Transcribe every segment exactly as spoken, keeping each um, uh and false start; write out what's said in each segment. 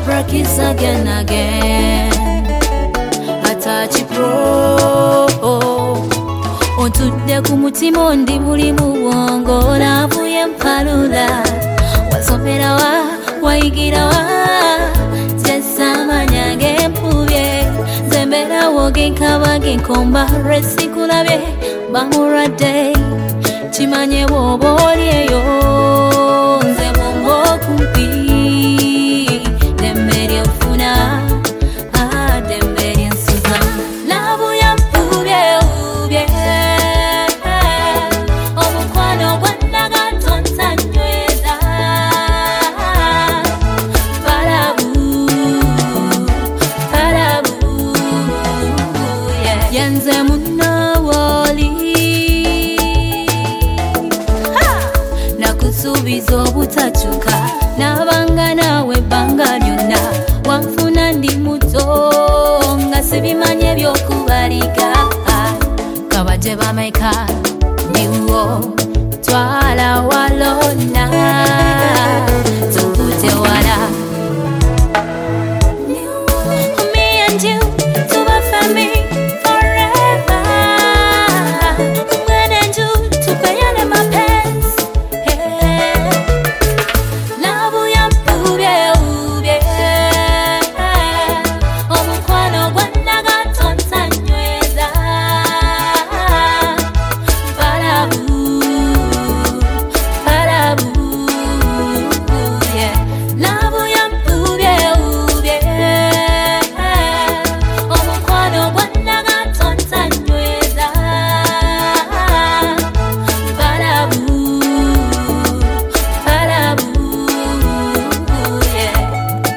practice again again. Atachi pro Otude kumutima ondi buli muwongo navuye mpalula wasomera wa wayigira wa tesamanya ngempubye zembera woge nkaba genkomba resikulabe bamurade chimanye wobo olieyo nze bombo kumpi demberi ofuna ah demberi nsuza labu ya mpubye ubye omukwano gwandaga tontanyweza parabu parabu yeah. Yenze munawoli nakusubiza obutakyuka nabanga nawe banga lyonna wanfuna ndi muto nga sibimanye byokubaliga kabaje bameka niwo twala walona tukute wala me and you to a family forever when and you to payane my pants labu ya mpubye ubye omukwano gwandaga tontanyweza parabu parabu yeah. Labu ya mpubye ubye omukwano gwandaga tontanyweza parabu parabu yeah.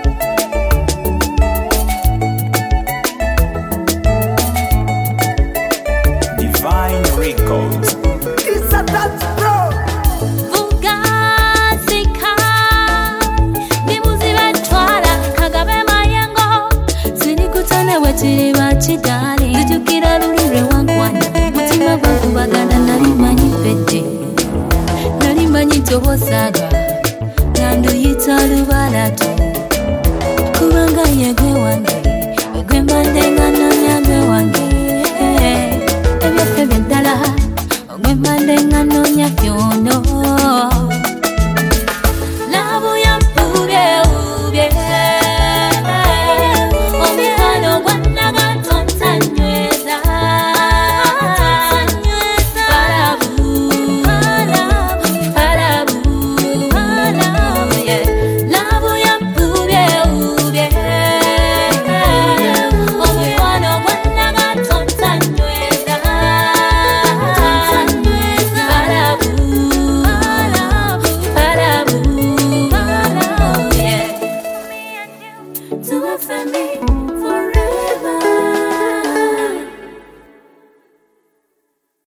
Divine Records. It's a dance bro. Vugasika nibuzibe twala kagabe mayengo sinikutane wetiri bachidali zijukira lulire wangwana mutima gwangu bagana nalimanyi pete nalimanyi tobosaga nanduyita lubalato kubanga yegwe wange egwe mbandenga nonyagwe wange ebyofe byeddala ogwe mbandenga nonya fyono labu ya mpubye ubye omukwano gwandaga tontanyweza parabu parabu yeah. Labu ya mpubye ubye omukwano gwandaga tontanyweza parabu parabu yeah. To a family